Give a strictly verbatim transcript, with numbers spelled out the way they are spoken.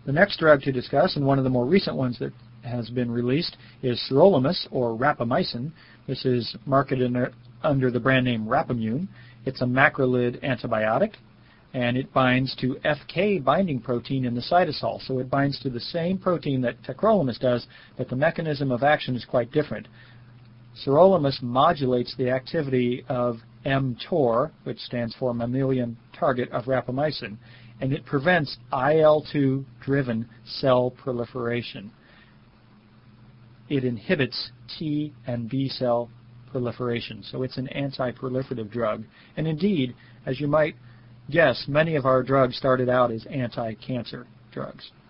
The next drug to discuss, and one of the more recent ones that has been released, is sirolimus, or rapamycin. This is marketed under the brand name Rapamune. It's a macrolide antibiotic, and it binds to F K binding protein in the cytosol. So it binds to the same protein that tacrolimus does, but the mechanism of action is quite different. Sirolimus modulates the activity of mTOR, which stands for mammalian target of rapamycin, and it prevents I L two driven cell proliferation. It inhibits T and B cell proliferation, so it's an anti-proliferative drug. And indeed, as you might guess, many of our drugs started out as anti-cancer drugs.